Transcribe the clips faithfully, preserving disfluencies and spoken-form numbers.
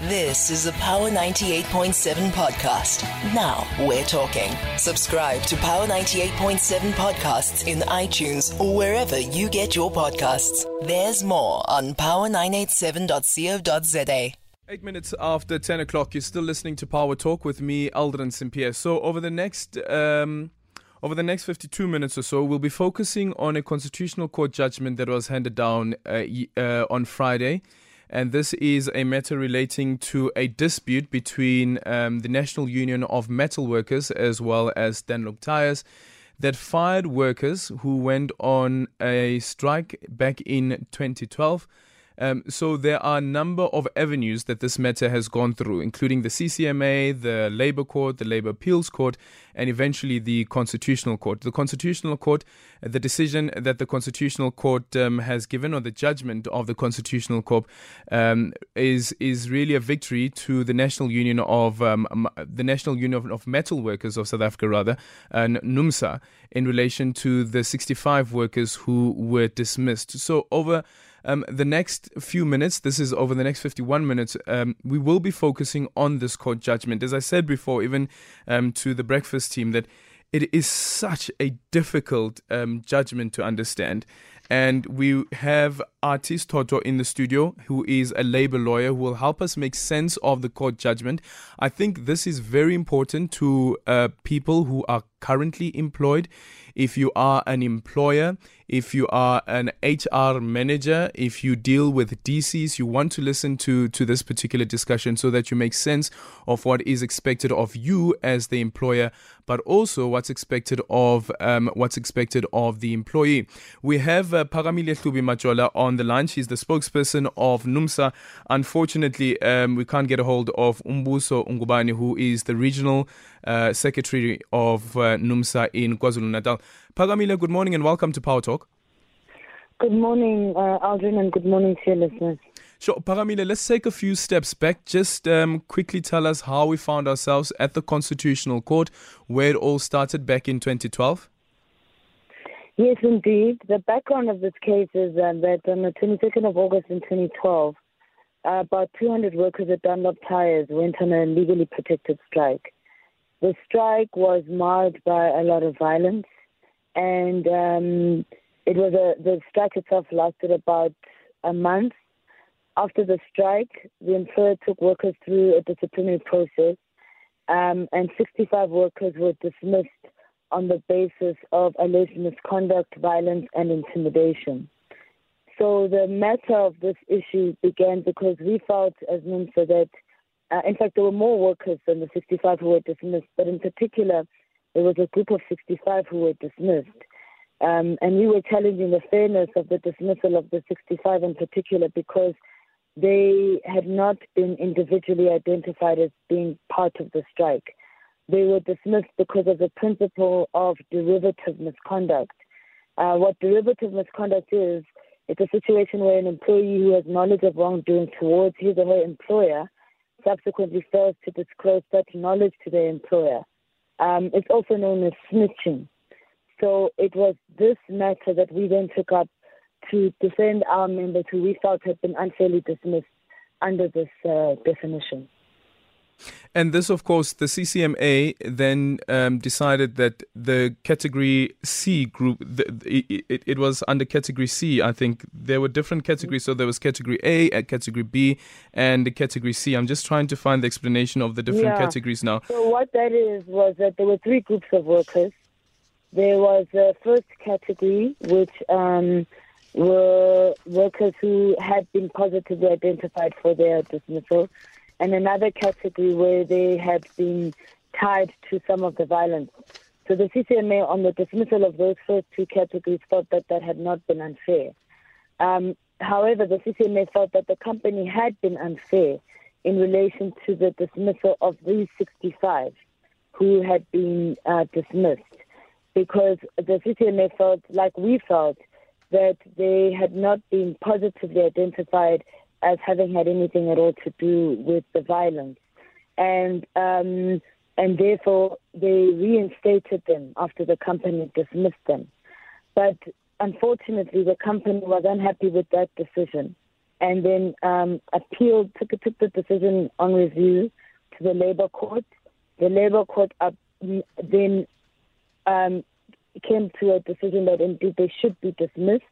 This is a Power ninety-eight point seven podcast. Now we're talking. Subscribe to Power ninety-eight point seven podcasts in iTunes or wherever you get your podcasts. There's more on power nine eight seven dot co dot za. Eight minutes after ten o'clock, you're still listening to Power Talk with me, Aldrin Saint-Pierre. So over the next um, over the next fifty-two minutes or so, we'll be focusing on a Constitutional Court judgment that was handed down uh, uh, on Friday. And this is a matter relating to a dispute between um, the National Union of Metal Workers as well as Dunlop Tyres that fired workers who went on a strike back in twenty twelve. Um, so there are a number of avenues that this matter has gone through, including the C C M A, the Labour Court, the Labour Appeals Court, and eventually the Constitutional Court. The Constitutional Court, the decision that the Constitutional Court um, has given, or the judgment of the Constitutional Court, um, is is really a victory to the National Union of um, the National Union of, of Metal Workers of South Africa, rather, uh, NUMSA, in relation to the sixty-five workers who were dismissed. So over Um, the next few minutes, this is over the next fifty-one minutes, um, we will be focusing on this court judgment. As I said before, even um, to the breakfast team, that it is such a difficult um, judgment to understand. And we have Artis Toto in the studio, who is a labor lawyer who will help us make sense of the court judgment. I think this is very important to uh, people who are currently employed. If you are an employer, if you are an H R manager, if you deal with D Cs, you want to listen to, to this particular discussion so that you make sense of what is expected of you as the employer, but also what's expected of um, what's expected of the employee. We have uh, Phakamile Hlubi-Majola on the line. She's the spokesperson of NUMSA. Unfortunately, um, we can't get a hold of Umbuso Ungubani, who is the regional uh, secretary of uh, NUMSA in KwaZulu-Natal. Phakamile, good morning and welcome to Power Talk. Good morning, uh, Aldrin, and good morning to your listeners. Sure, Phakamile, let's take a few steps back. Just um, quickly tell us how we found ourselves at the Constitutional Court, where it all started back in twenty twelve. Yes, indeed. The background of this case is uh, that on the twenty-second of August in twenty twelve, uh, about two hundred workers at Dunlop Tyres went on a legally protected strike. The strike was marred by a lot of violence, and um, it was a, the strike itself lasted about a month. After the strike, the employer took workers through a disciplinary process, um, and sixty-five workers were dismissed on the basis of alleged misconduct, violence, and intimidation. So the matter of this issue began because we felt as NUMSA that, uh, in fact, there were more workers than the sixty-five who were dismissed, but in particular, there was a group of sixty-five who were dismissed. Um, and we were challenging the fairness of the dismissal of the sixty-five in particular because they had not been individually identified as being part of the strike. They were dismissed because of the principle of derivative misconduct. Uh, what derivative misconduct is, it's a situation where an employee who has knowledge of wrongdoing towards his or her employer subsequently fails to disclose such knowledge to their employer. Um, it's also known as snitching. So it was this matter that we then took up to defend our members who we felt had been unfairly dismissed under this uh, definition. And this, of course, the C C M A then um, decided that the Category C group, the, it, it, it was under Category C, I think. There were different categories. So there was Category A, Category B, and Category C. I'm just trying to find the explanation of the different yeah. categories now. So what that is was that there were three groups of workers. There was the first category, which um, were workers who had been positively identified for their dismissal, and another category where they had been tied to some of the violence. So the C C M A, on the dismissal of those first two categories, felt that that had not been unfair. Um, however, the C C M A felt that the company had been unfair in relation to the dismissal of these sixty-five who had been uh, dismissed, because the C C M A felt, like we felt, that they had not been positively identified as having had anything at all to do with the violence. And um, and therefore they reinstated them after the company dismissed them. But unfortunately, the company was unhappy with that decision and then um, appealed, took, took the decision on review to the Labour Court. The Labour Court up, then um, came to a decision that indeed they should be dismissed,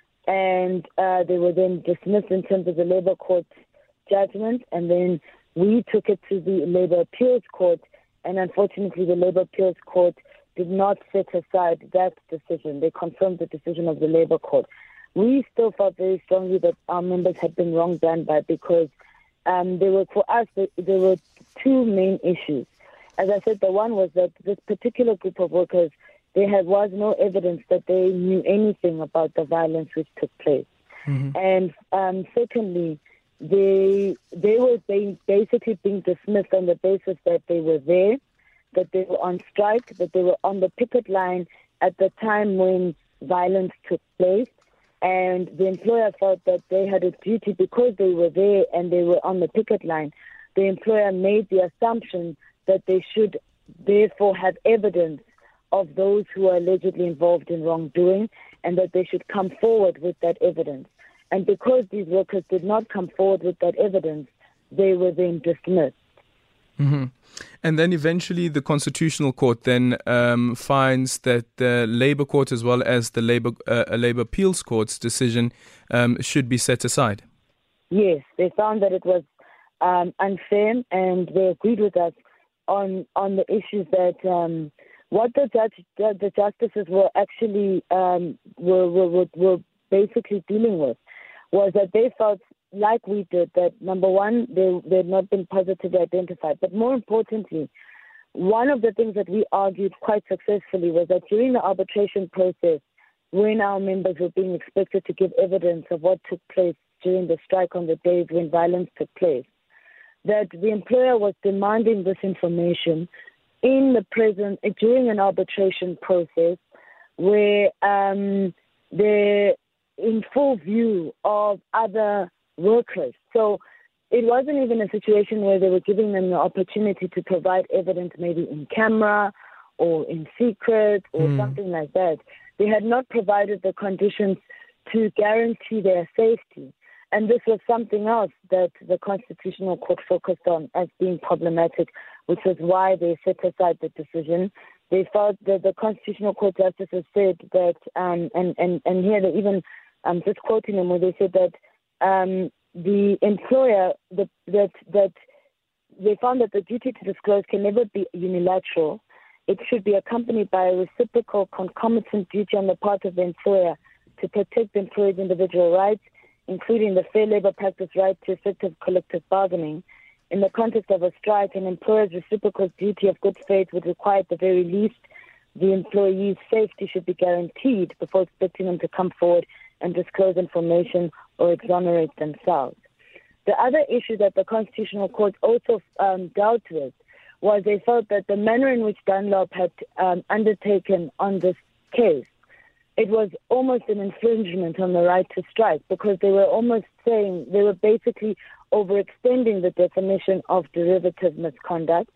and uh, they were then dismissed in terms of the Labour Court's judgment, and then we took it to the Labour Appeals Court, and unfortunately the Labour Appeals Court did not set aside that decision. They confirmed the decision of the Labour Court. We still felt very strongly that our members had been wrong done by, because um, there were, for us, there were two main issues. As I said, the one was that this particular group of workers, there had, was no evidence that they knew anything about the violence which took place. Mm-hmm. And um, secondly, they they were being, basically being dismissed on the basis that they were there, that they were on strike, that they were on the picket line at the time when violence took place. And the employer felt that they had a duty, because they were there and they were on the picket line. The employer made the assumption that they should therefore have evidence of those who are allegedly involved in wrongdoing, and that they should come forward with that evidence. And because these workers did not come forward with that evidence, they were then dismissed. Mm-hmm. And then eventually the Constitutional Court then um, finds that the Labour Court as well as the Labour uh, Labour Appeals Court's decision um, should be set aside. Yes, they found that it was um, unfair, and they agreed with us on on the issues that um, what the judge, the, the justices were actually um, were, were were basically dealing with was that they felt, like we did, that number one, they they had not been positively identified. But more importantly, one of the things that we argued quite successfully was that during the arbitration process, when our members were being expected to give evidence of what took place during the strike on the days when violence took place, that the employer was demanding this information in the present during an arbitration process, where um, they're in full view of other workers. So it wasn't even a situation where they were giving them the opportunity to provide evidence maybe in camera or in secret or mm. something like that. They had not provided the conditions to guarantee their safety. And this was something else that the Constitutional Court focused on as being problematic, which was why they set aside the decision. They felt that the Constitutional Court justices said that, um, and, and, and here they even, I'm um, just quoting them, where they said that um, the employer, the, that, that they found that the duty to disclose can never be unilateral. It should be accompanied by a reciprocal concomitant duty on the part of the employer to protect the employee's individual rights, including the fair labor practice right to effective collective bargaining. In the context of a strike, an employer's reciprocal duty of good faith would require at the very least the employee's safety should be guaranteed before expecting them to come forward and disclose information or exonerate themselves. The other issue that the Constitutional Court also um, dealt with was they felt that the manner in which Dunlop had um, undertaken on this case, it was almost an infringement on the right to strike, because they were almost saying, they were basically overextending the definition of derivative misconduct,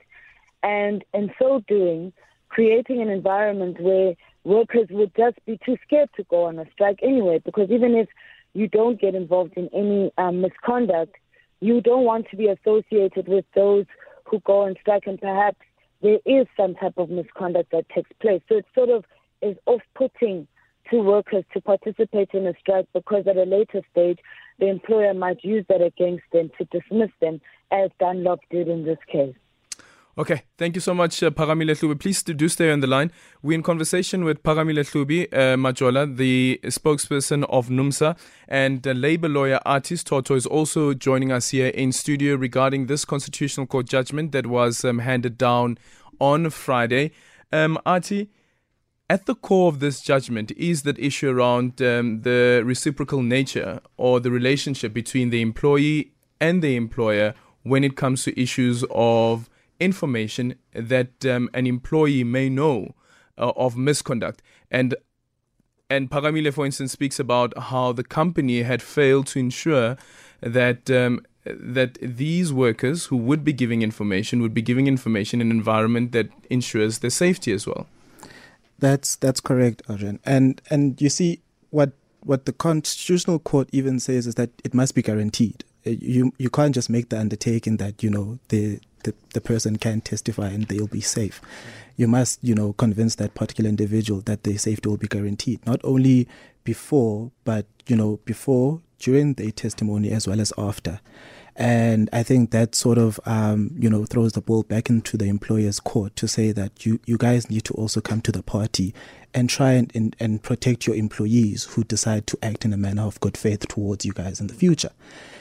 and in so doing, creating an environment where workers would just be too scared to go on a strike anyway, because even if you don't get involved in any um, misconduct, you don't want to be associated with those who go on strike, and perhaps there is some type of misconduct that takes place. So it sort of is off-putting to workers to participate in a strike, because at a later stage, the employer might use that against them to dismiss them, as Dunlop did in this case. Okay, thank you so much, uh, Phakamile Hlubi. Please do stay on the line. We're in conversation with Phakamile Hlubi uh, Majola, the spokesperson of NUMSA, and uh, Labour lawyer Artis Toto is also joining us here in studio regarding this Constitutional Court judgment that was um, handed down on Friday. Um, Artie, at the core of this judgment is that issue around um, the reciprocal nature or the relationship between the employee and the employer when it comes to issues of information that um, an employee may know uh, of misconduct. And and Phakamile, for instance, speaks about how the company had failed to ensure that um, that these workers who would be giving information would be giving information in an environment that ensures their safety as well. That's that's correct, Arjun. And and you see, what what the Constitutional Court even says is that it must be guaranteed. You you can't just make the undertaking that, you know, the, the, the person can testify and they'll be safe. You must, you know, convince that particular individual that their safety will be guaranteed, not only before, but, you know, before, during their testimony, as well as after. And I think that sort of, um, you know, throws the ball back into the employer's court to say that you, you guys need to also come to the party and try and, and, and protect your employees who decide to act in a manner of good faith towards you guys in the future.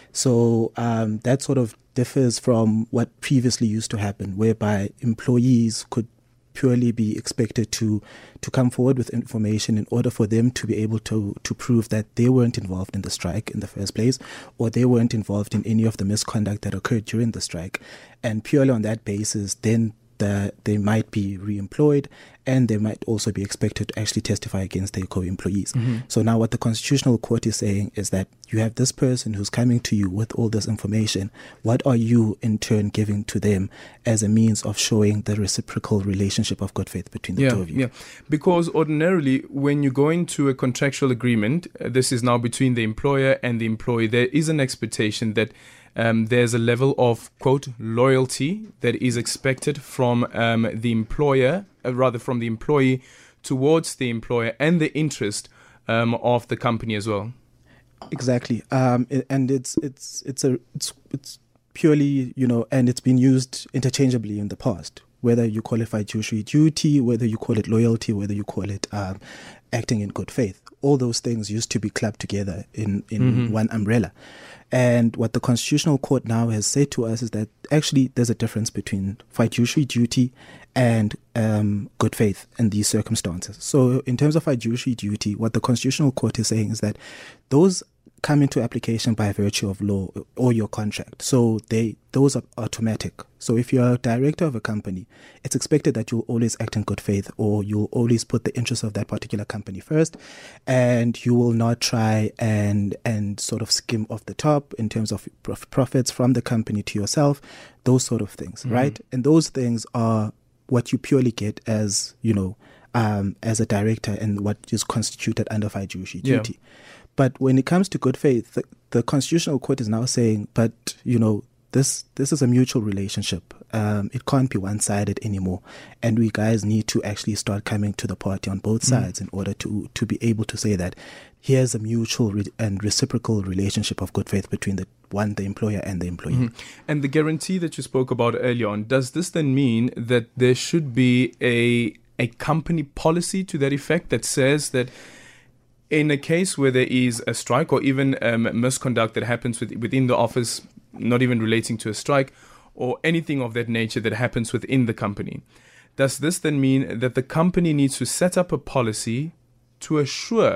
So um, that sort of differs from what previously used to happen, whereby employees could purely be expected to to come forward with information in order for them to be able to to prove that they weren't involved in the strike in the first place, or they weren't involved in any of the misconduct that occurred during the strike. And purely on that basis, then the, they might be re-employed, and they might also be expected to actually testify against their co-employees. Mm-hmm. So now what the Constitutional Court is saying is that you have this person who's coming to you with all this information. What are you in turn giving to them as a means of showing the reciprocal relationship of good faith between the yeah, two of you? Yeah, because ordinarily when you go into a contractual agreement, uh, this is now between the employer and the employee, there is an expectation that Um, there's a level of, quote, loyalty that is expected from um, the employer, uh, rather from the employee towards the employer, and the interest um, of the company as well. Exactly, um, and it's it's it's a it's it's purely, you know, and it's been used interchangeably in the past. Whether you call it fiduciary duty, whether you call it loyalty, whether you call it um, acting in good faith, all those things used to be clubbed together in in mm-hmm. one umbrella. And what the Constitutional Court now has said to us is that actually there's a difference between fiduciary duty and um, good faith in these circumstances. So in terms of fiduciary duty, what the Constitutional Court is saying is that those come into application by virtue of law or your contract. So they those are automatic. So if you're a director of a company, it's expected that you'll always act in good faith, or you'll always put the interests of that particular company first, and you will not try and and sort of skim off the top in terms of profits from the company to yourself, those sort of things, mm-hmm. right? And those things are what you purely get as, you know, um, as a director, and what is constituted under fiduciary yeah. duty. But when it comes to good faith, the, the Constitutional Court is now saying, but, you know, this this is a mutual relationship. Um, it can't be one-sided anymore. And we guys need to actually start coming to the party on both sides mm. in order to, to be able to say that here's a mutual re- and reciprocal relationship of good faith between the one, the employer and the employee. Mm-hmm. And the guarantee that you spoke about earlier on, does this then mean that there should be a a company policy to that effect that says that in a case where there is a strike, or even um, misconduct that happens with, within the office, not even relating to a strike, or anything of that nature that happens within the company, does this then mean that the company needs to set up a policy to assure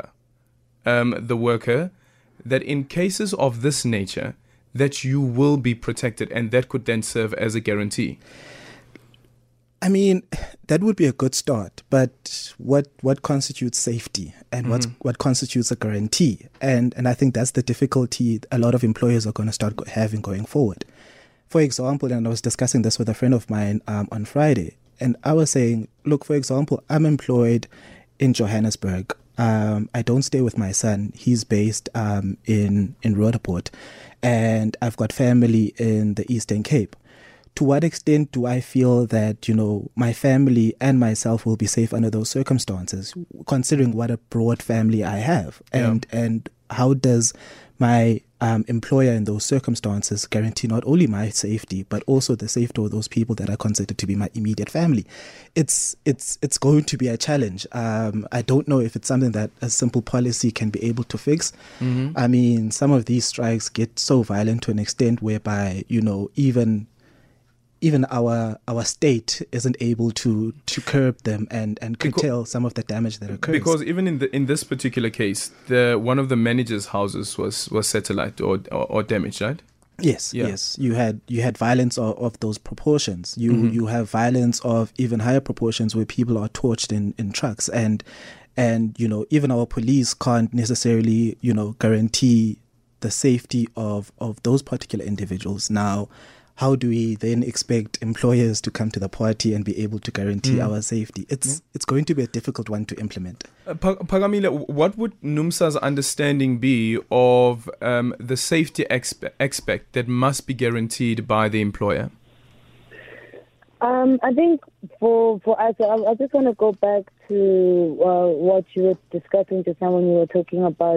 um, the worker that in cases of this nature, that you will be protected, and that could then serve as a guarantee? I mean, that would be a good start, but what what constitutes safety, and mm-hmm. what's, what constitutes a guarantee? And and I think that's the difficulty a lot of employers are going to start go- having going forward. For example, and I was discussing this with a friend of mine um, on Friday, and I was saying, look, for example, I'm employed in Johannesburg. Um, I don't stay with my son. He's based um, in, in Roodepoort, and I've got family in the Eastern Cape. To what extent do I feel that, you know, my family and myself will be safe under those circumstances, considering what a broad family I have? And yeah. and how does my um, employer in those circumstances guarantee not only my safety, but also the safety of those people that I consider to be my immediate family? It's it's it's going to be a challenge. Um, I don't know if it's something that a simple policy can be able to fix. Mm-hmm. I mean, some of these strikes get so violent to an extent whereby, you know, even even our our state isn't able to, to curb them and, and curtail because, some of the damage that occurs. Because even in the in this particular case, the one of the managers' houses was, was satellite or, or or damaged, right? Yes, yeah. yes. You had you had violence of, of those proportions. You mm-hmm. you have violence of even higher proportions where people are torched in, in trucks, and and you know, even our police can't necessarily, you know, guarantee the safety of, of those particular individuals. Now, how do we then expect employers to come to the party and be able to guarantee mm. our safety? It's yeah. it's going to be a difficult one to implement. Uh, Phakamile, what would NUMSA's understanding be of um, the safety expe- aspect that must be guaranteed by the employer? Um, I think for for us, I, I just want to go back to uh, what you were discussing just now when you were talking about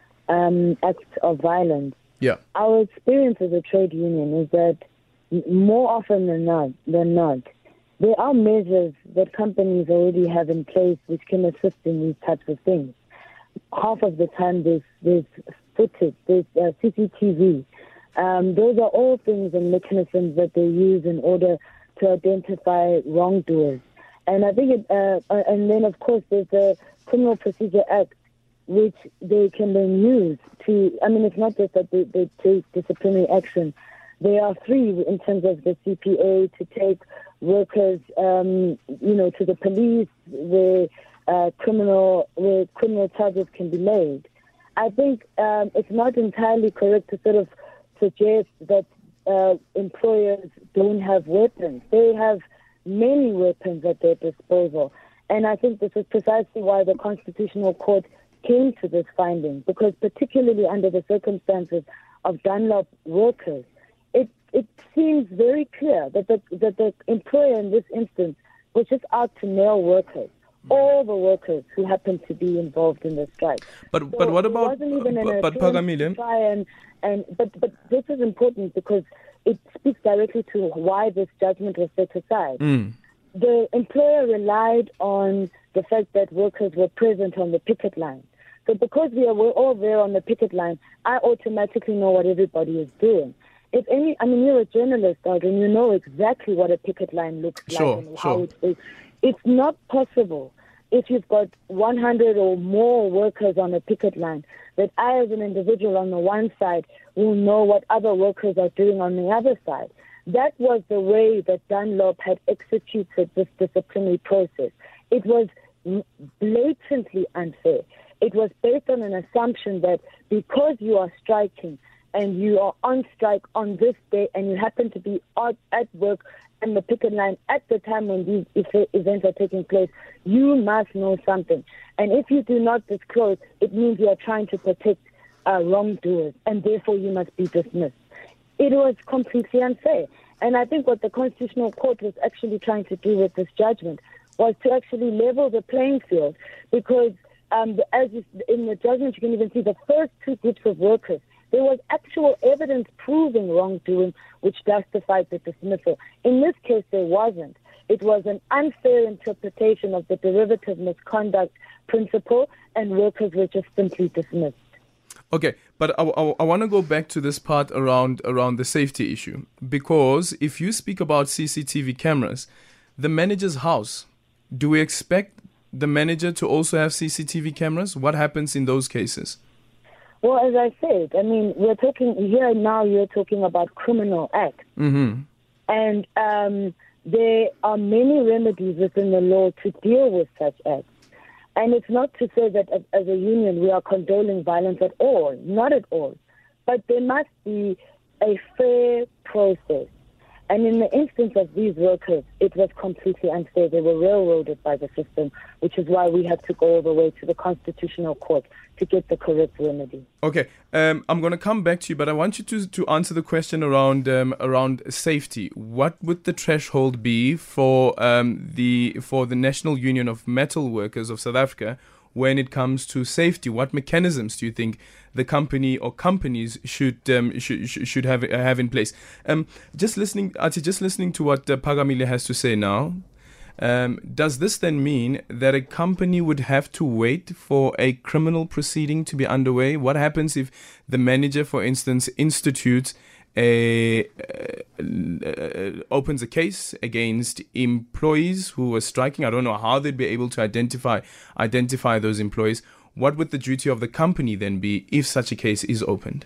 um, acts of violence. Yeah. Our experience as a trade union is that more often than not, than not, there are measures that companies already have in place which can assist in these types of things. Half of the time, there's, there's footage, there's uh, C C T V. Um, those are all things and mechanisms that they use in order to identify wrongdoers. And I think, it, uh, uh, and then of course there's the Criminal Procedure Act, which they can then use to, I mean, it's not just that they, they take disciplinary action. They are free in terms of the C P A to take workers, um, you know, to the police where uh, criminal where criminal charges can be made. I think um, it's not entirely correct to sort of suggest that uh, employers don't have weapons. They have many weapons at their disposal. And I think this is precisely why the Constitutional Court came to this finding, because particularly under the circumstances of Dunlop workers, it it seems very clear that the, that the employer in this instance was just out to nail workers, all the workers who happened to be involved in the strike. But so but what about wasn't even an but, but Phakamile? Try and, and but but this is important because it speaks directly to why this judgment was set aside. Mm. The employer relied on the fact that workers were present on the picket line. So because we are we're all there on the picket line, I automatically know what everybody is doing. If any, I mean, you're a journalist, Aldrin, you know exactly what a picket line looks sure, like and sure. how it is. It's not possible if you've got one hundred or more workers on a picket line that I as an individual on the one side will know what other workers are doing on the other side. That was the way that Dunlop had executed this disciplinary process. It was blatantly unfair. It was based on an assumption that because you are striking and you are on strike on this day and you happen to be out at work and the picket line at the time when these events are taking place, you must know something. And if you do not disclose, it means you are trying to protect uh, wrongdoers, and therefore you must be dismissed. It was completely unfair. And I think what the Constitutional Court was actually trying to do with this judgment was to actually level the playing field, because um, as you, in the judgment you can even see the first two groups of workers, there was actual evidence proving wrongdoing which justified the dismissal. In this case, there wasn't. It was an unfair interpretation of the derivative misconduct principle, and workers were just simply dismissed. Okay, but I, I, I want to go back to this part around around the safety issue, because if you speak about C C T V cameras, the manager's house, do we expect the manager to also have C C T V cameras? What happens in those cases? Well, as I said, I mean, we're talking here now, you're talking about criminal acts. Mm-hmm. And um, there are many remedies within the law to deal with such acts. And it's not to say that as, as a union we are condoning violence at all, not at all. But there must be a fair process. And in the instance of these workers, it was completely unfair. They were railroaded by the system, which is why we had to go all the way to the Constitutional Court to get the correct remedy. Okay, um, I'm going to come back to you, but I want you to to answer the question around um, around safety. What would the threshold be for um, the for the National Union of Metal Workers of South Africa when it comes to safety? What mechanisms do you think the company or companies should um, should should have have in place? Um, just listening, Ati, just listening to what uh, Phakamile has to say now. Um, does this then mean that a company would have to wait for a criminal proceeding to be underway? What happens if the manager, for instance, institutes a uh, uh, opens a case against employees who are striking? I don't know how they'd be able to identify identify those employees. What would the duty of the company then be if such a case is opened?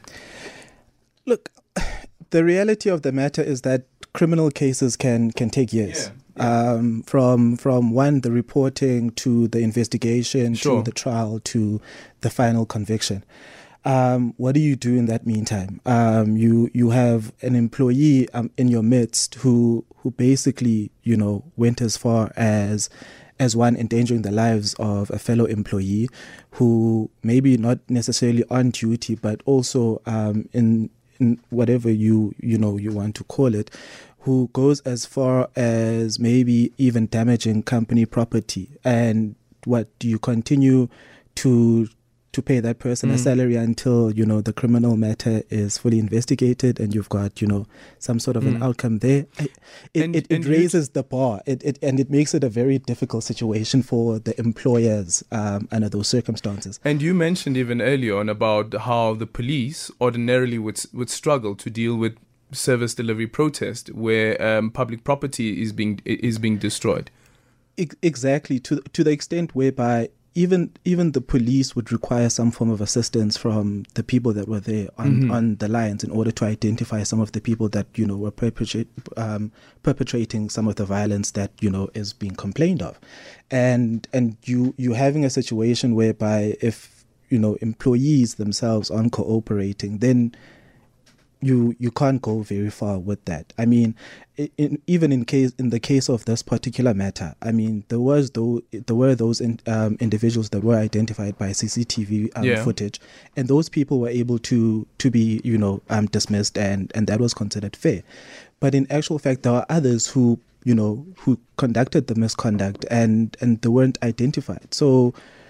Look, the reality of the matter is that criminal cases can can take years. Yeah. Yeah. Um, from from one, the reporting to the investigation, sure. to the trial, to the final conviction. Um, what do you do in that meantime? Um, you you have an employee um, in your midst who who basically, you know, went as far as as one endangering the lives of a fellow employee, who maybe not necessarily on duty, but also um, in in whatever you you know you want to call it, who goes as far as maybe even damaging company property. And what do you continue to to pay that person mm. a salary until, you know, the criminal matter is fully investigated and you've got, you know, some sort of mm. an outcome there? It and, it, and it raises the bar, it, it and it makes it a very difficult situation for the employers um, under those circumstances. And you mentioned even earlier on about how the police ordinarily would would struggle to deal with service delivery protest where um, public property is being is being destroyed. Exactly, to to the extent whereby even even the police would require some form of assistance from the people that were there on, mm-hmm. on the lines in order to identify some of the people that, you know, were perpetrate, um, perpetrating some of the violence that, you know, is being complained of. And and you you having a situation whereby if, you know, employees themselves aren't cooperating, then you you can't go very far with that. I mean, in, even in case in the case of this particular matter, I mean, there was though there were those in, um, individuals that were identified by C C T V um, yeah. footage, and those people were able to to be, you know, um, dismissed, and and that was considered fair. But in actual fact, there are others who, you know, who conducted the misconduct and and they weren't identified. So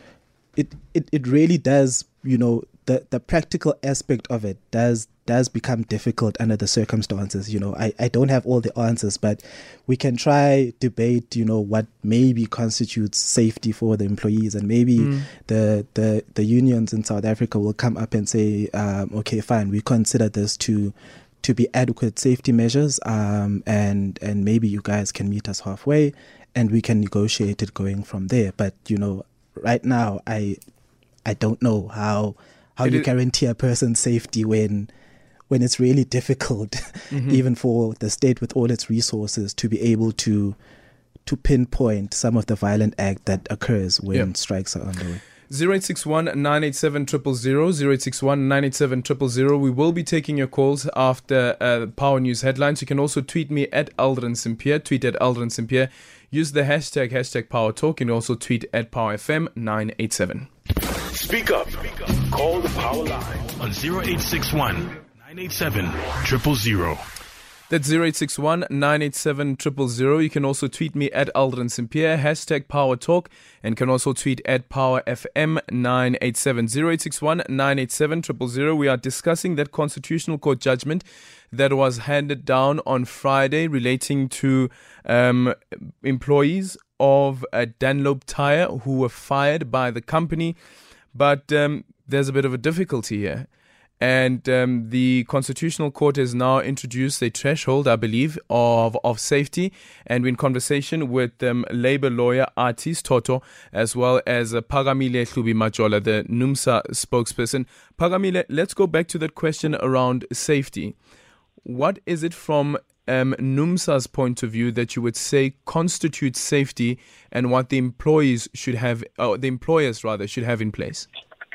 it it, it really does, you know, the the practical aspect of it does does become difficult under the circumstances. You know, I, I don't have all the answers, but we can try debate, you know, what maybe constitutes safety for the employees, and maybe mm. the, the the unions in South Africa will come up and say, um, okay, fine, we consider this to to be adequate safety measures, um, and and maybe you guys can meet us halfway, and we can negotiate it going from there. But you know, right now, I I don't know how how it you is- guarantee a person's safety when. when it's really difficult, mm-hmm. even for the state with all its resources, to be able to to pinpoint some of the violent act that occurs when yeah. strikes are underway. zero eight six one nine eight seven zero zero zero, zero eight six one nine eight seven zero zero zero. We will be taking your calls after uh, Power News headlines. You can also tweet me at Aldrin Simpier, tweet at Aldrin Simpier. Use the hashtag, hashtag Power Talk, and also tweet at Power F M nine eight seven. Speak up. Speak up. Call the Power line on zero eight six one nine eight seven zero zero zero. That's zero eight six one nine eight seven zero zero zero. You can also tweet me at Aldrin Simpier, hashtag Power Talk, and can also tweet at Power F M nine eight seven. zero eight six one nine eight seven zero zero zero. We are discussing that Constitutional Court judgment that was handed down on Friday relating to um, employees of uh, Dunlop Tire who were fired by the company. But um, there's a bit of a difficulty here. And um, the Constitutional Court has now introduced a threshold, I believe, of, of safety. And we're in conversation with um, Labour lawyer Artis Toto, as well as uh, Phakamile Hlubi Majola, the NUMSA spokesperson. Phakamile, let's go back to that question around safety. What is it from um, NUMSA's point of view that you would say constitutes safety, and what the employees should have, or the employers rather, should have in place?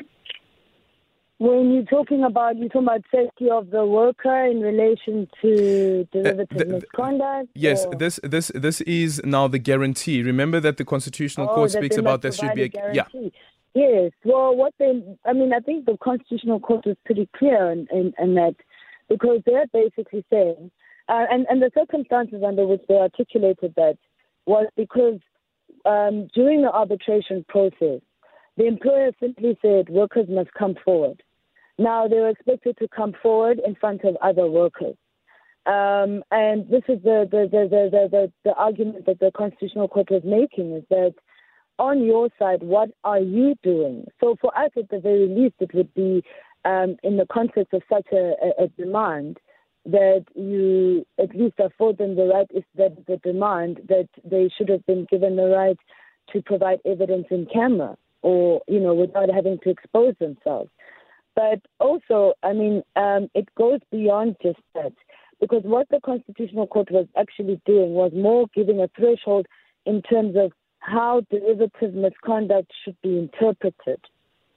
When you're talking about, you're talking about safety of the worker in relation to derivative uh, the, The, misconduct? yes, or? this this this is now the guarantee. Remember that the Constitutional oh, Court that speaks about there should be a guarantee. Yeah. Yes. Well, what they, I mean, I think the Constitutional Court was pretty clear in, in, in that, because they're basically saying, uh, and and the circumstances under which they articulated that was because um, during the arbitration process, the employer simply said workers must come forward. Now, they were expected to come forward in front of other workers. Um, and this is the the, the, the, the, the the argument that the Constitutional Court was making, is that on your side, what are you doing? So for us, at the very least, it would be um, in the context of such a, a, a demand that you at least afford them the right, is that the demand that they should have been given the right to provide evidence in camera, or, you know, without having to expose themselves. But also, I mean, um, it goes beyond just that, because what the Constitutional Court was actually doing was more giving a threshold in terms of how derivative misconduct should be interpreted.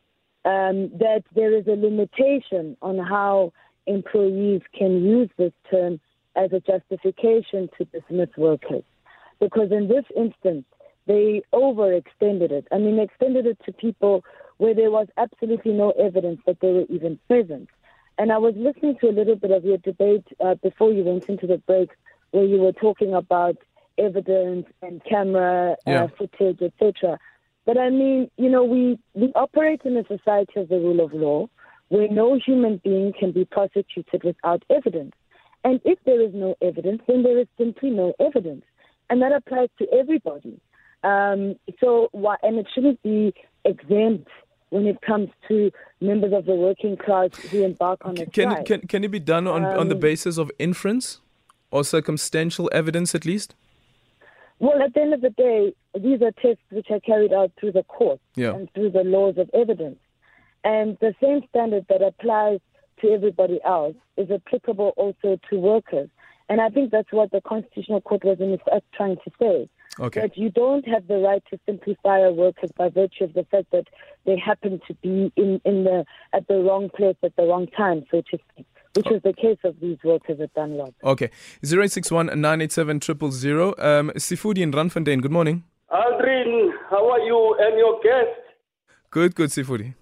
um, that there is a limitation on how employees can use this term as a justification to dismiss workers. Because in this instance, they overextended it. I mean, extended it to people where there was absolutely no evidence that they were even present. And I was listening to a little bit of your debate uh, before you went into the break, where you were talking about evidence and camera yeah. uh, footage, et cetera. But I mean, you know, we, we operate in a society of the rule of law where no human being can be prosecuted without evidence. And if there is no evidence, then there is simply no evidence. And that applies to everybody. Um, so, why, and it shouldn't be exempt when it comes to members of the working class who embark on a can, strike. Can, can it be done on, um, on the basis of inference or circumstantial evidence at least? Well, at the end of the day, these are tests which are carried out through the courts yeah. and through the laws of evidence. And the same standard that applies to everybody else is applicable also to workers. And I think that's what the Constitutional Court was in effect trying to say. Okay. That you don't have the right to simply fire workers by virtue of the fact that they happen to be in, in the at the wrong place at the wrong time, so to speak, which is the case of these workers at Dunlop. Okay. zero eight six one, nine eight seven, zero zero zero. Um, Sifudi in Randfontein, good morning. Aldrin, how are you and your guest? Good, good, Sifudi.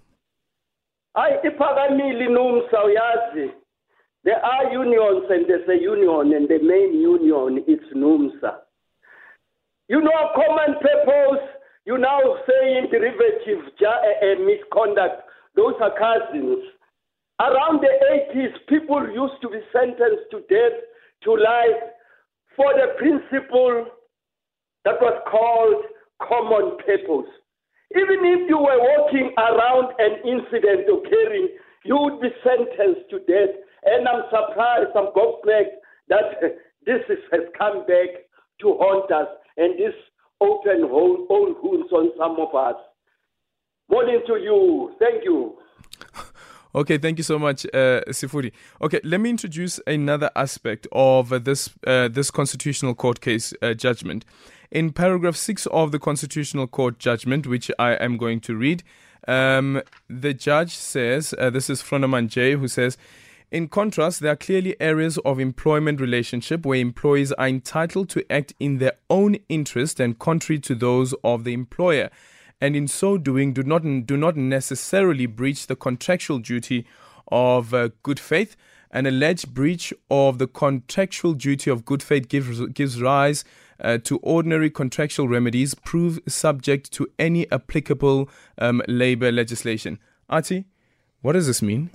I iphakamile numsa uyazi. There are unions and there's a union, and the main union is NUMSA. You know, common purpose, you now saying derivative uh, misconduct, those are cousins. Around the eighties, people used to be sentenced to death, to life, for the principle that was called common purpose. Even if you were walking around an incident occurring, you would be sentenced to death. And I'm surprised, I'm gobsmacked that this is, has come back to haunt us, and this open hole, old wounds on some of us. Morning to you. Thank you. Okay, thank you so much, uh, Sifudi. Okay, let me introduce another aspect of uh, this uh, this Constitutional Court case uh, judgment. In paragraph six of the Constitutional Court judgment, which I am going to read, um, the judge says, uh, this is Froneman J, who says, in contrast, there are clearly areas of employment relationship where employees are entitled to act in their own interest and contrary to those of the employer, and in so doing do not do not necessarily breach the contractual duty of uh, good faith. An alleged breach of the contractual duty of good faith gives gives rise uh, to ordinary contractual remedies, prove subject to any applicable um, labor legislation. Ati, what does this mean?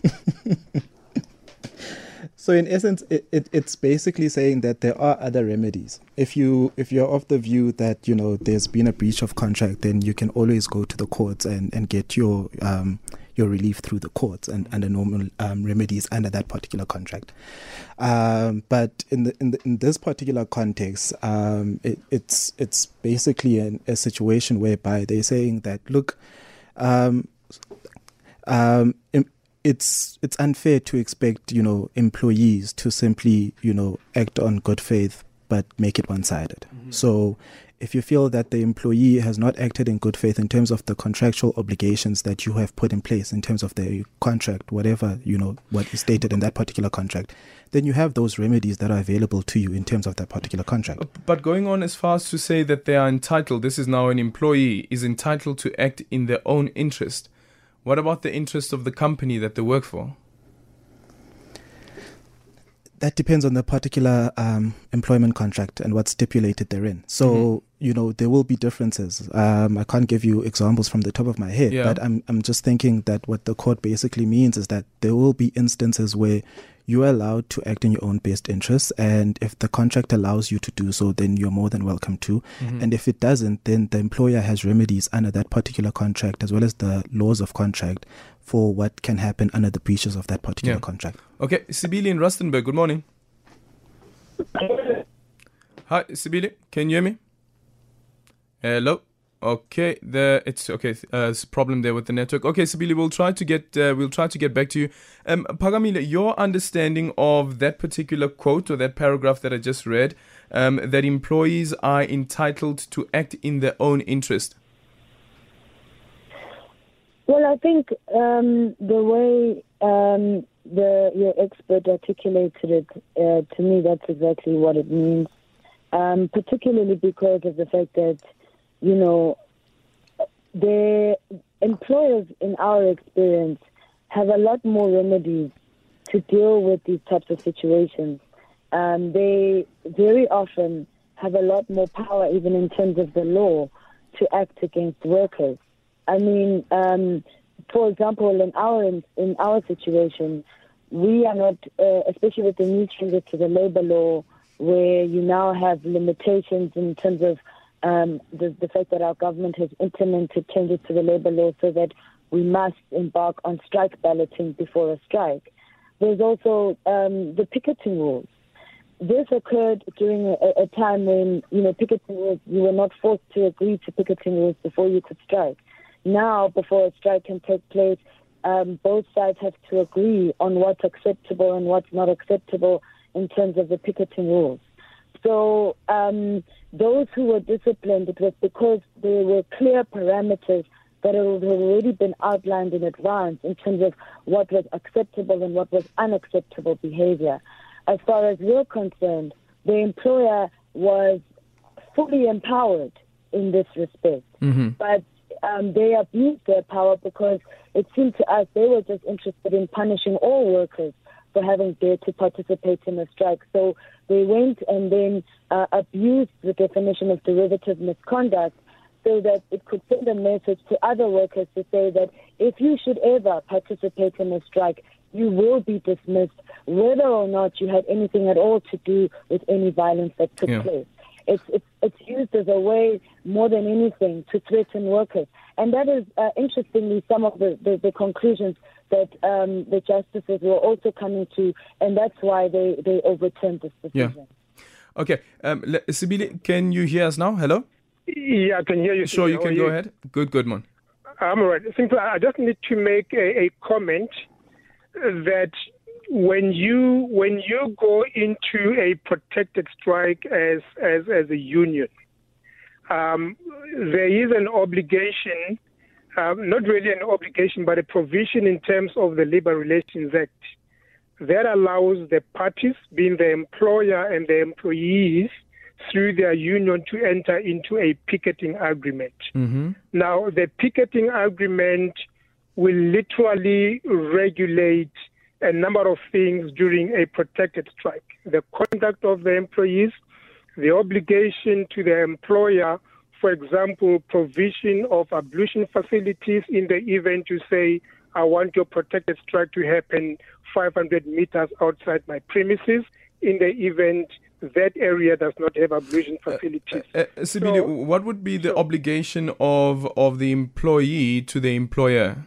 So in essence, it, it, it's basically saying that there are other remedies. If you if you're of the view that, you know, there's been a breach of contract, then you can always go to the courts and, and get your um, your relief through the courts and under normal um, remedies under that particular contract. Um, but in the, in the in this particular context, um, it, it's it's basically an, a situation whereby they're saying that, look, um, um, it's it's unfair to expect, you know, employees to simply, you know, act on good faith but make it one-sided. Mm-hmm. So if you feel that the employee has not acted in good faith in terms of the contractual obligations that you have put in place in terms of the contract, whatever, you know, what is stated in that particular contract, then you have those remedies that are available to you in terms of that particular contract. But going on as far as to say that they are entitled, this is now an employee, is entitled to act in their own interest. What about the interest of the company that they work for? That depends on the particular um, employment contract and what's stipulated therein. So, mm-hmm. you know, there will be differences. Um, I can't give you examples from the top of my head, yeah. but I'm I'm just thinking that what the court basically means is that there will be instances where you are allowed to act in your own best interests, and if the contract allows you to do so, then you're more than welcome to. Mm-hmm. And if it doesn't, then the employer has remedies under that particular contract as well as the laws of contract for what can happen under the breaches of that particular yeah. contract. Okay, Sibili in Rustenburg, good morning. Hi, Sibili, can you hear me? Hello? Okay, there it's okay. Uh, there's a problem there with the network. Okay, Sibili, we'll try to get uh, we'll try to get back to you. Um, Phakamile, your understanding of that particular quote or that paragraph that I just read, um, that employees are entitled to act in their own interest. Well, I think um, the way um, the your expert articulated it, uh, to me, that's exactly what it means, um, particularly because of the fact that, you know, the employers, in our experience, have a lot more remedies to deal with these types of situations. Um, they very often have a lot more power, even in terms of the law, to act against workers. I mean, um, for example, in our in our situation, we are not, uh, especially with the new changes to the labor law, where you now have limitations in terms of um, the, the fact that our government has implemented changes to the labor law so that we must embark on strike balloting before a strike. There's also um, the picketing rules. This occurred during a, a time when, you know, picketing rules, you were not forced to agree to picketing rules before you could strike. Now, before a strike can take place, um, both sides have to agree on what's acceptable and what's not acceptable in terms of the picketing rules. So um, those who were disciplined, it was because there were clear parameters that had already been outlined in advance in terms of what was acceptable and what was unacceptable behavior. As far as we're concerned, the employer was fully empowered in this respect. Mm-hmm. But um, they abused their power because it seemed to us they were just interested in punishing all workers for having dared to participate in a strike. So they went and then uh, abused the definition of derivative misconduct so that it could send a message to other workers to say that if you should ever participate in a strike, you will be dismissed, whether or not you had anything at all to do with any violence that took yeah. place. It's, it's it's used as a way, more than anything, to threaten workers. And that is, uh, interestingly, some of the, the, the conclusions that um, the justices were also coming to, and that's why they, they overturned this decision. Yeah. Okay. Um, Sibili, can you hear us now? Hello? Yeah, I can hear you. Sure, you can go ahead. Good, good, man. I'm all right. Simply, I just need to make a, a comment that when you when you go into a protected strike as as, as a union, um, there is an obligation, um, not really an obligation, but a provision in terms of the Labor Relations Act that allows the parties, being the employer and the employees, through their union to enter into a picketing agreement. Mm-hmm. Now, the picketing agreement will literally regulate a number of things during a protected strike. The conduct of the employees, the obligation to the employer, for example, provision of ablution facilities in the event you say, I want your protected strike to happen five hundred meters outside my premises, in the event that area does not have ablution facilities. Uh, uh, Sibili, so, what would be the so, obligation of, of the employee to the employer?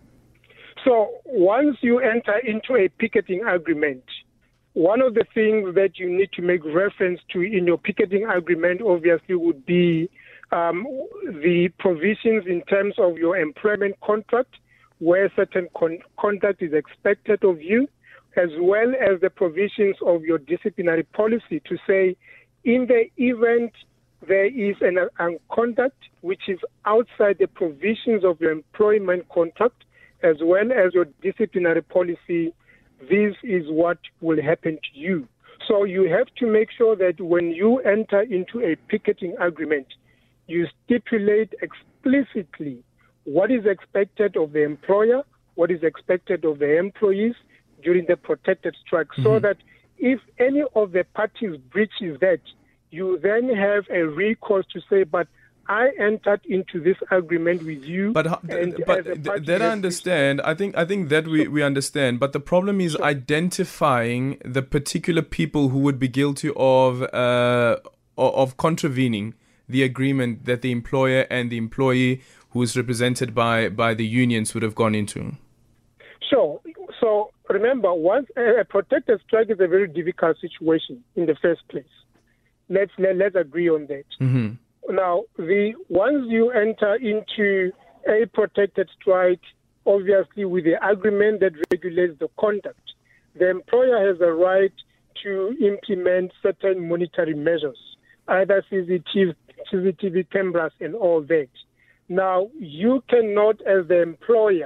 So once you enter into a picketing agreement, one of the things that you need to make reference to in your picketing agreement obviously would be um, the provisions in terms of your employment contract, where certain con- conduct is expected of you, as well as the provisions of your disciplinary policy to say, in the event there is an, an conduct which is outside the provisions of your employment contract, as well as your disciplinary policy, this is what will happen to you. So you have to make sure that when you enter into a picketing agreement, you stipulate explicitly what is expected of the employer, what is expected of the employees during the protected strike, mm-hmm. so that if any of the parties breaches that, you then have a recourse to say, but I entered into this agreement with you. But, and but th- that I understand. I think I think that we, we understand. But the problem is sure. identifying the particular people who would be guilty of uh, of contravening the agreement that the employer and the employee, who is represented by, by the unions, would have gone into. Sure. So remember, once a protected strike is a very difficult situation in the first place. Let's let, let's agree on that. Mm-hmm. Now, the once you enter into a protected strike, obviously with the agreement that regulates the conduct, the employer has a right to implement certain monetary measures, either C C T V, C C T V cameras and all that. Now, you cannot, as the employer,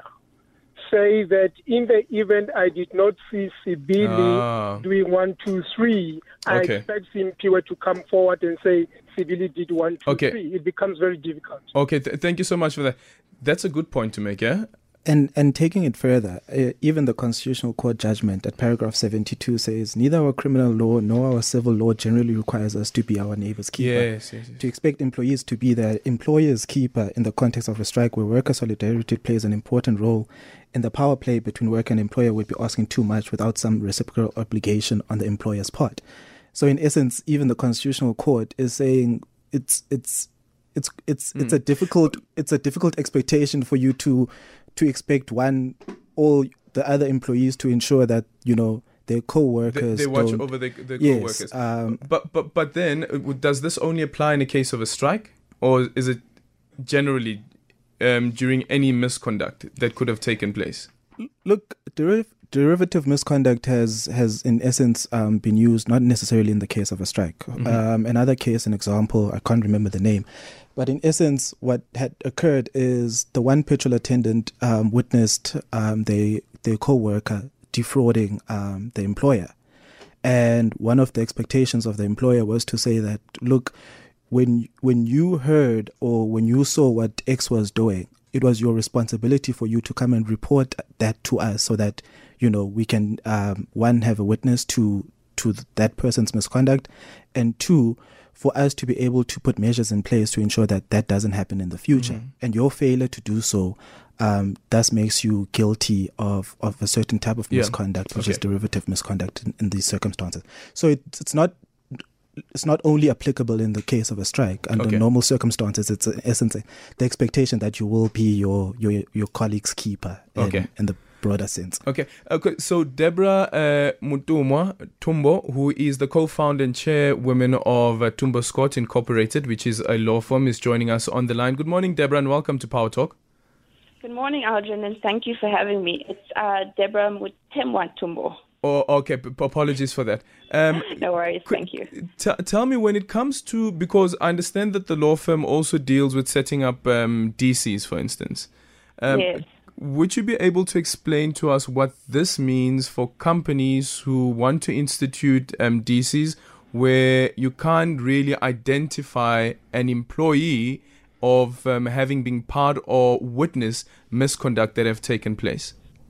say that in the event I did not see Sibili Ah. doing one, two, three, I Okay. expect Simpiwe to come forward and say Sibili did one, two, Okay. three. It becomes very difficult. Okay, th- thank you so much for that. That's a good point to make, yeah? And and taking it further, uh, even the Constitutional Court judgment at paragraph seventy-two says, neither our criminal law nor our civil law generally requires us to be our neighbor's keeper. Yes, yes, yes. To expect employees to be their employer's keeper in the context of a strike where worker solidarity plays an important role in the power play between worker and employer would be asking too much without some reciprocal obligation on the employer's part. So in essence, even the Constitutional Court is saying it's it's it's it's it's Mm. a difficult it's a difficult expectation for you to to expect one all the other employees to ensure that, you know, their They, co-workers they watch don't- over the, the Yes, co-workers. um, but, but, but then, uh, would- does this only apply in a case of a strike? Or is it generally um, during any misconduct that could have taken place? Look, deriv- derivative misconduct has, has in essence um, been used not necessarily in the case of a strike. Mhm. Um, another case, an example, I can't remember the name, but in essence, what had occurred is the one petrol attendant um, witnessed um, their their co-worker defrauding um, the employer, and one of the expectations of the employer was to say that, look, when when you heard or when you saw what X was doing, it was your responsibility for you to come and report that to us so that, you know, we can, um, one, have a witness to to that person's misconduct, and two, for us to be able to put measures in place to ensure that that doesn't happen in the future. Mhm. And your failure to do so um, thus makes you guilty of, of a certain type of Yeah. misconduct, which is Okay. derivative misconduct in, in these circumstances. So it, it's not it's not only applicable in the case of a strike. Under Okay. normal circumstances, it's in essence the expectation that you will be your your, your colleague's keeper in, Okay. in the broader sense. Okay, okay. So Deborah uh, Mutumwa Tumbo, who is the co-founder and chairwoman of uh, Tumbo Scott Incorporated, which is a law firm, is joining us on the line. Good morning, Deborah, and welcome to Power Talk. Good morning, Aldrin, and thank you for having me. It's uh, Deborah Mutemwa Tumbo. Oh, okay. P- apologies for that. Um, No worries, Qu- thank you. T- tell me, when it comes to, because I understand that the law firm also deals with setting up um, D Cs, for instance. Um, Yes. Would you be able to explain to us what this means for companies who want to institute um, D Cs where you can't really identify an employee of um, having been part or witness misconduct that have taken place?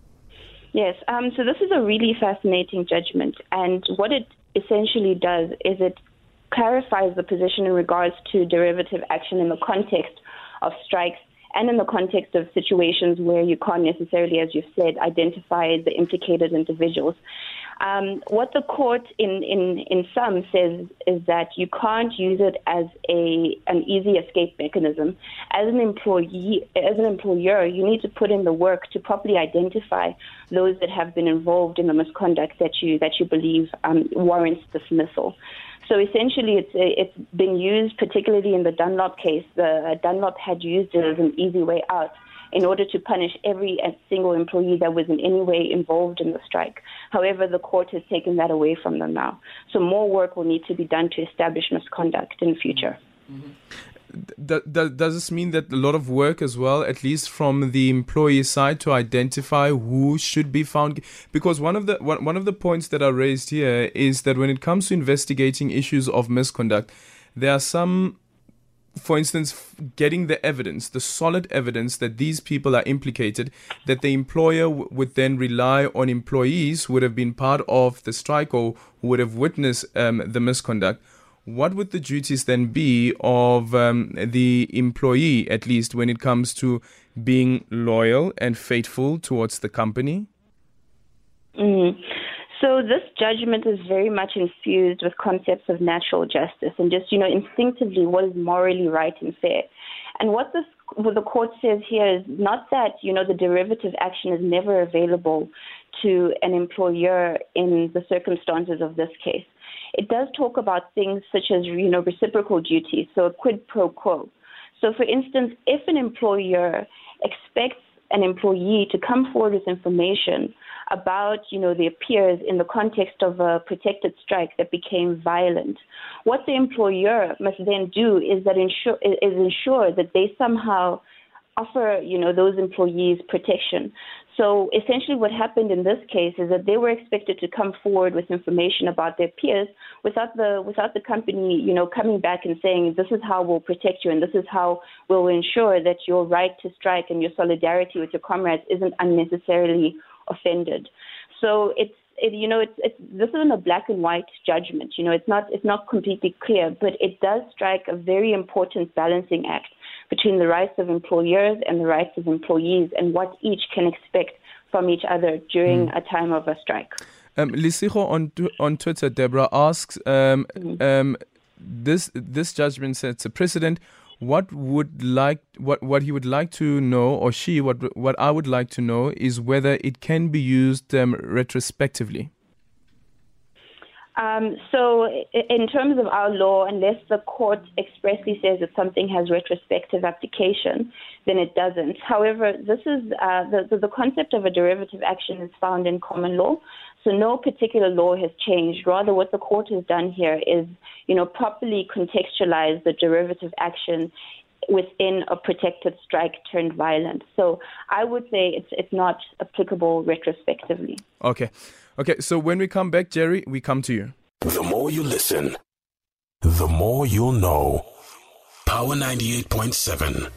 Yes, um, so this is a really fascinating judgment, and what it essentially does is it clarifies the position in regards to derivative action in the context of strikes and in the context of situations where you can't necessarily, as you've said, identify the implicated individuals. Um, what the court in, in, in sum says is that you can't use it as a an easy escape mechanism. As an employee, as an employer, you need to put in the work to properly identify those that have been involved in the misconduct that you that you believe um, warrants dismissal. So essentially, it's it's been used, particularly in the Dunlop case. The Dunlop had used it as an easy way out in order to punish every single employee that was in any way involved in the strike. However, the court has taken that away from them now. So more work will need to be done to establish misconduct in the future. D- d- does this mean that a lot of work as well, at least from the employee side, to identify who should be found? Because one of the one, one of the points that are raised here is that when it comes to investigating issues of misconduct, there are some, for instance, getting the evidence, the solid evidence that these people are implicated, that the employer w- would then rely on employees who would have been part of the strike or who would have witnessed um, the misconduct. What would the duties then be of um, the employee, at least when it comes to being loyal and faithful towards the company? Mm. So this judgment is very much infused with concepts of natural justice and just, you know, instinctively what is morally right and fair. And what, this, what the court says here is not that, you know, the derivative action is never available to an employer in the circumstances of this case. It does talk about things such as, you know, reciprocal duties, so a quid pro quo. So, for instance, if an employer expects an employee to come forward with information about, you know, their peers in the context of a protected strike that became violent, what the employer must then do is that ensure is ensure that they somehow offer, you know, those employees protection. So essentially what happened in this case is that they were expected to come forward with information about their peers without the without the company, you know, coming back and saying, this is how we'll protect you and this is how we'll ensure that your right to strike and your solidarity with your comrades isn't unnecessarily offended. So it's, it, you know, it's, it's this isn't a black and white judgment. You know, it's not it's not completely clear, but it does strike a very important balancing act between the rights of employers and the rights of employees and what each can expect from each other during mm. a time of a strike. Um, Lisigo on on Twitter, Deborah asks, um, mm-hmm. um, this this judgment sets a precedent. What would like what, what he would like to know, or she what what I would like to know is whether it can be used um, retrospectively. Um, so in terms of our law, unless the court expressly says that something has retrospective application, then it doesn't. However, this is uh, the, the, the concept of a derivative action is found in common law. So no particular law has changed. Rather, what the court has done here is, you know, properly contextualize the derivative action within a protected strike turned violent. So I would say it's it's not applicable retrospectively. Okay. Okay, so when we come back, Jerry, we come to you. The more you listen, the more you'll know. Power ninety-eight point seven.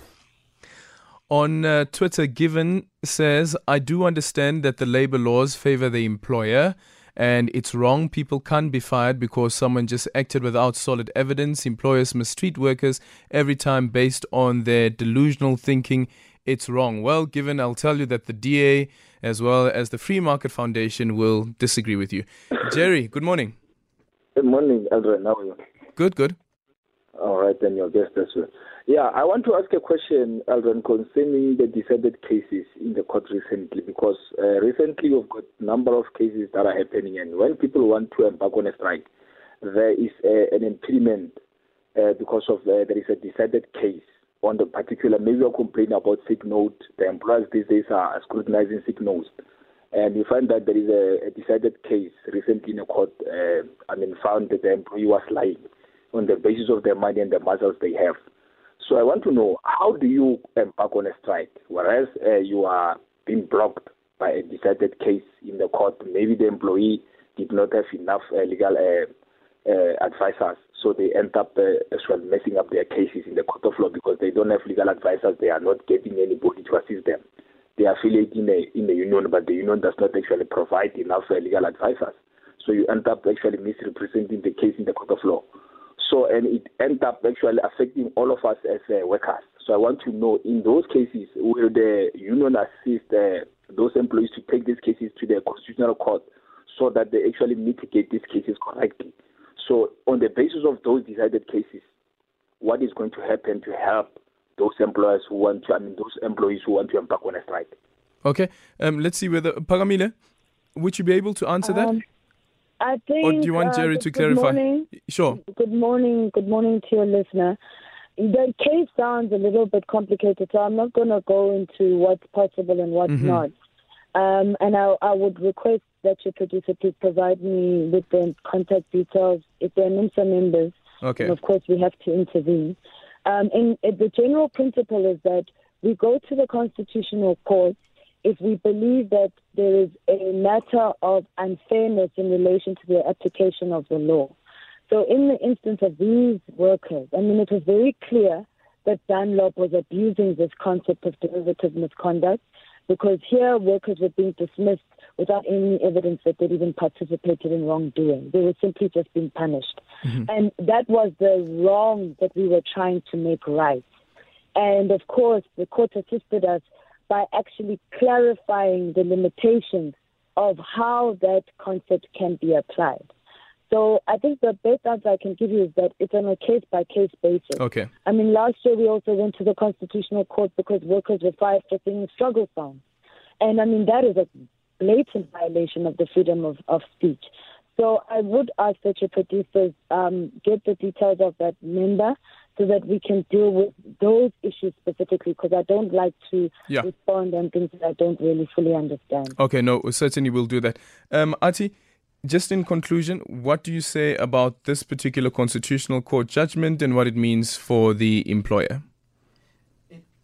On uh, Twitter, Given says, I do understand that the labor laws favor the employer and it's wrong. People can't be fired because someone just acted without solid evidence. Employers must treat workers every time based on their delusional thinking. It's wrong. Well, Given, I'll tell you that the D A as well as the Free Market Foundation will disagree with you. Jerry, good morning. Good morning, Eldrin. How are you? Good, good. All right, then your guest as well. Yeah, I want to ask a question, Eldrin, concerning the decided cases in the court recently, because uh, recently we've got a number of cases that are happening, and when people want to embark on a strike, there is uh, an impediment uh, because of uh, there is a decided case on the particular, maybe you're complaining about sick note. The employers these days are scrutinizing sick notes. And you find that there is a, a decided case recently in a court, uh, I mean, found that the employee was lying on the basis of their money and the muscles they have. So I want to know, how do you embark on a strike, whereas uh, you are being blocked by a decided case in the court? Maybe the employee did not have enough uh, legal uh, uh, advisors, so they end up uh, as well messing up their cases in the court of law because they don't have legal advisors. They are not getting anybody to assist them. They are affiliated in a, in a union, but the union does not actually provide enough uh, legal advisors. So you end up actually misrepresenting the case in the court of law. So, and it ends up actually affecting all of us as uh, workers. So I want to know, in those cases, will the union assist uh, those employees to take these cases to the constitutional court so that they actually mitigate these cases correctly? So on the basis of those decided cases, what is going to happen to help those employers who want to, I mean, those employees who want to embark on a strike? Okay, um, let's see whether, Pagamile, would you be able to answer that? Um, I think, or do you want Jerry uh, to clarify? Morning. Sure. Good morning. Good morning to your listener. The case sounds a little bit complicated, so I'm not going to go into what's possible and what's mm-hmm. not. Um, and I, I would request that your producer please provide me with the contact details if they're NUMSA members. Okay. And of course, we have to intervene. Um, and the general principle is that we go to the Constitutional Court if we believe that there is a matter of unfairness in relation to the application of the law. So in the instance of these workers, I mean, it was very clear that Dunlop was abusing this concept of derivative misconduct, because here workers were being dismissed without any evidence that they'd even participated in wrongdoing. They were simply just being punished. Mm-hmm. And that was the wrong that we were trying to make right. And of course, the court assisted us by actually clarifying the limitations of how that concept can be applied. So I think the best answer I can give you is that it's on a case-by-case basis. Okay. I mean, last year we also went to the Constitutional Court because workers were fired for singing struggle songs. And I mean, that is a blatant violation of the freedom of, of speech. So I would ask that your producers um, get the details of that member so that we can deal with those issues specifically, because I don't like to yeah. respond on things that I don't really fully understand. Okay, no, certainly we'll do that. Um, Ati, just in conclusion, what do you say about this particular Constitutional Court judgment and what it means for the employer?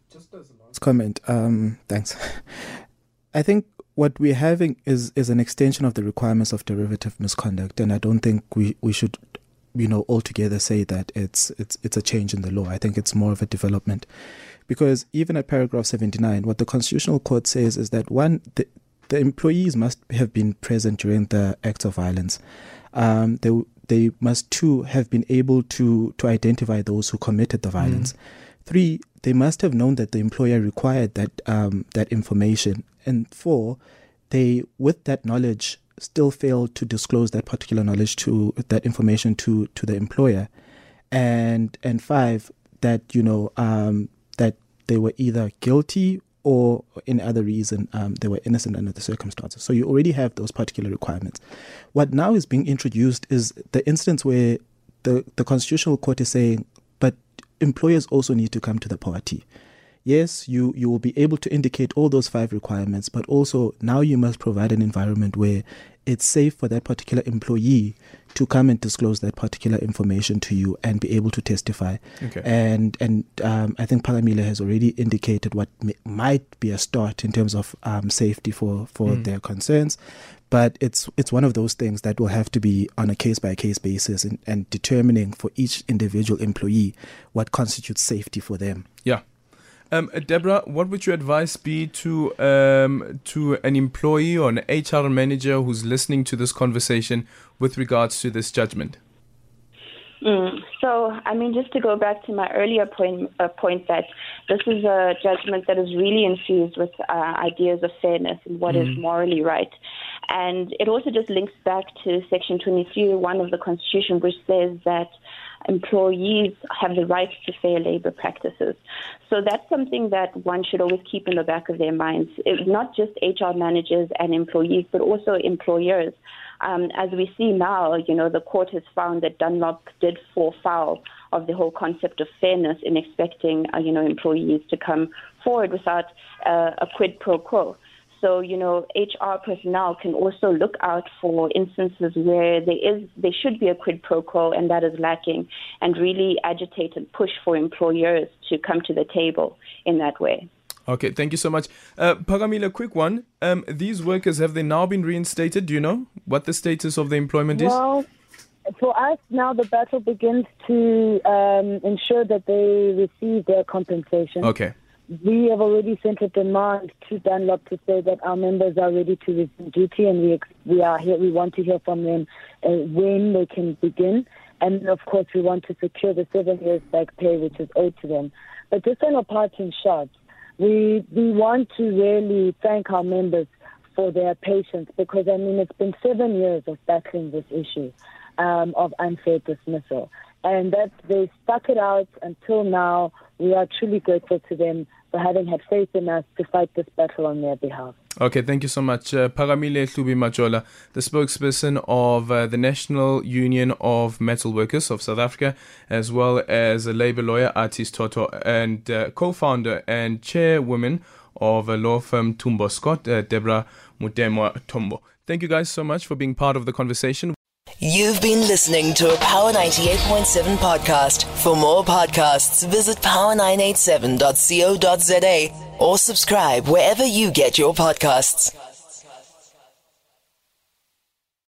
Just as a last comment, um, thanks. I think what we're having is, is an extension of the requirements of derivative misconduct, and I don't think we, we should, you know, altogether say that it's it's it's a change in the law. I think it's more of a development, because even at paragraph seventy-nine, what the Constitutional Court says is that one, the, the employees must have been present during the acts of violence. Um, they they must two have been able to to identify those who committed the violence. Mm. Three, they must have known that the employer required that um, that information. And four, they, with that knowledge, still failed to disclose that particular knowledge to that information to, to the employer. And and five, that you know um, that they were either guilty or in other reason um, they were innocent under the circumstances. So you already have those particular requirements. What now is being introduced is the instance where the, the Constitutional Court is saying, but employers also need to come to the party. Yes, you, you will be able to indicate all those five requirements, but also now you must provide an environment where it's safe for that particular employee to come and disclose that particular information to you and be able to testify. Okay. And and um, I think Phakamile has already indicated what may, might be a start in terms of um, safety for, for mm. their concerns. But it's it's one of those things that will have to be on a case-by-case basis and, and determining for each individual employee what constitutes safety for them. Yeah. Um, Deborah, what would your advice be to um, to an employee or an H R manager who's listening to this conversation with regards to this judgment? Mm. So, I mean, just to go back to my earlier point, uh, point that this is a judgment that is really infused with uh, ideas of fairness and what mm. is morally right. And it also just links back to Section twenty-three, one of the Constitution, which says that employees have the right to fair labor practices. So that's something that one should always keep in the back of their minds. It's not just H R managers and employees, but also employers. Um, as we see now, you know, the court has found that Dunlop did fall foul of the whole concept of fairness in expecting, uh, you know, employees to come forward without uh, a quid pro quo. So, you know, H R personnel can also look out for instances where there is, there should be a quid pro quo and that is lacking, and really agitate and push for employers to come to the table in that way. Okay, thank you so much. Uh, Phakamile, a quick one. Um, these workers, have they now been reinstated? Do you know what the status of the employment well, is? For us, now the battle begins to um, ensure that they receive their compensation. Okay. We have already sent a demand to Dunlop to say that our members are ready to resume duty, and we ex- we are here. We want to hear from them uh, when they can begin, and of course, we want to secure the seven years back pay which is owed to them. But just on a parting shot, we we want to really thank our members for their patience, because I mean it's been seven years of battling this issue um, of unfair dismissal, and that they stuck it out until now. We are truly grateful to them for having had faith in us to fight this battle on their behalf. Okay, thank you so much. Uh, Phakamile Hlubi-Majola, the spokesperson of uh, the National Union of Metal Workers of South Africa, as well as a labor lawyer, Artis Toto, and uh, co-founder and chairwoman of a law firm Tumbo Scott, uh, Deborah Mutemwa Tombo. Thank you guys so much for being part of the conversation. You've been listening to a Power ninety-eight point seven podcast. For more podcasts, visit power nine eight seven dot co dot za or subscribe wherever you get your podcasts.